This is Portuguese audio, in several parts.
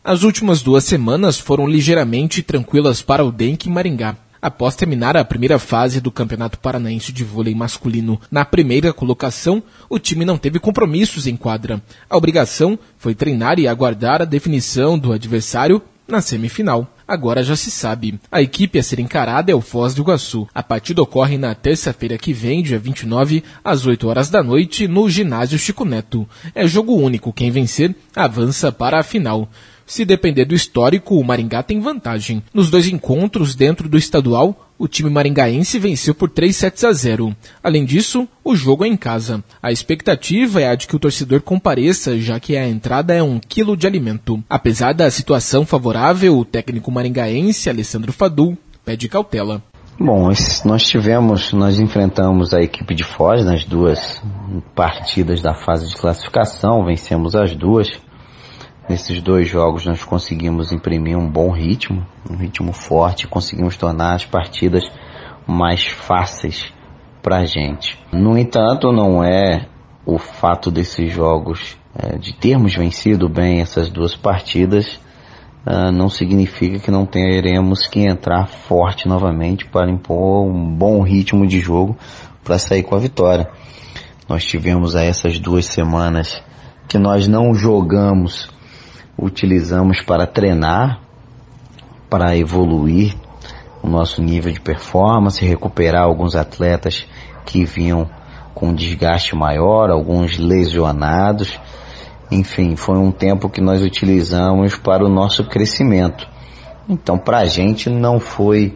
As últimas 2 semanas foram ligeiramente tranquilas para o DENC Maringá. Após terminar a primeira fase do Campeonato Paranaense de Vôlei Masculino na primeira colocação, o time não teve compromissos em quadra. A obrigação foi treinar e aguardar a definição do adversário na semifinal. Agora já se sabe. A equipe a ser encarada é o Foz do Iguaçu. A partida ocorre na terça-feira que vem, dia 29, às 8 horas da noite, no ginásio Chico Neto. É jogo único. Quem vencer avança para a final. Se depender do histórico, o Maringá tem vantagem. Nos 2 encontros dentro do estadual, o time maringaense venceu por 3-0. Além disso, o jogo é em casa. A expectativa é a de que o torcedor compareça, já que a entrada é 1 quilo de alimento. Apesar da situação favorável, o técnico maringaense, Alessandro Fadul, pede cautela. Bom, nós enfrentamos a equipe de Foz nas 2 partidas da fase de classificação, vencemos as 2. Nesses 2 jogos nós conseguimos imprimir um bom ritmo, um ritmo forte, conseguimos tornar as partidas mais fáceis pra gente. No entanto, não é o fato desses jogos, de termos vencido bem essas 2 partidas, não significa que não teremos que entrar forte novamente para impor um bom ritmo de jogo para sair com a vitória. Nós tivemos aí essas 2 semanas que nós não jogamos, utilizamos para treinar, para evoluir o nosso nível de performance, recuperar alguns atletas que vinham com desgaste maior, alguns lesionados. Enfim, foi um tempo que nós utilizamos para o nosso crescimento. Então, para a gente não foi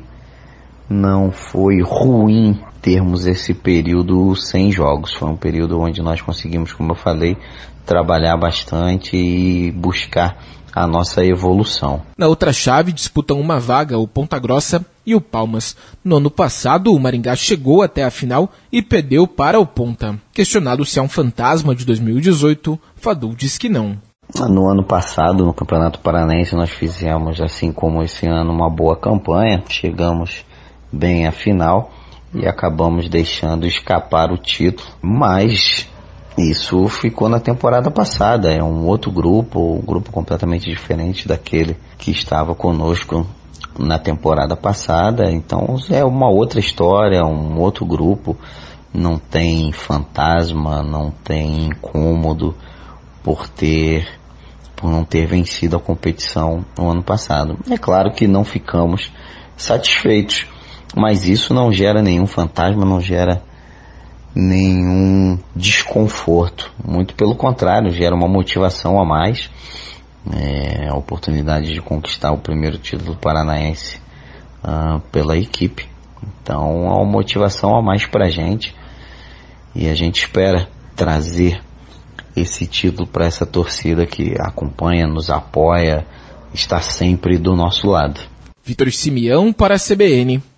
ruim termos esse período sem jogos. Foi um período onde nós conseguimos, como eu falei, trabalhar bastante e buscar a nossa evolução. Na outra chave disputam uma vaga o Ponta Grossa e o Palmas. No ano passado, o Maringá chegou até a final e perdeu para o Ponta. Questionado se é um fantasma de 2018, Fadul diz que não. No ano passado, no Campeonato Paranaense, nós fizemos, assim como esse ano, uma boa campanha. Chegamos bem à final e acabamos deixando escapar o título, mas isso ficou na temporada passada. É um outro grupo, um grupo completamente diferente daquele que estava conosco na temporada passada. Então é uma outra história, um outro grupo. Não tem fantasma, não tem incômodo por não ter vencido a competição no ano passado. É claro que não ficamos satisfeitos, mas isso não gera nenhum fantasma, não gera nenhum desconforto. Muito pelo contrário, gera uma motivação a mais. A oportunidade de conquistar o primeiro título paranaense pela equipe. Então é uma motivação a mais pra gente. E a gente espera trazer esse título para essa torcida que acompanha, nos apoia, está sempre do nosso lado. Vitor Simeão para a CBN.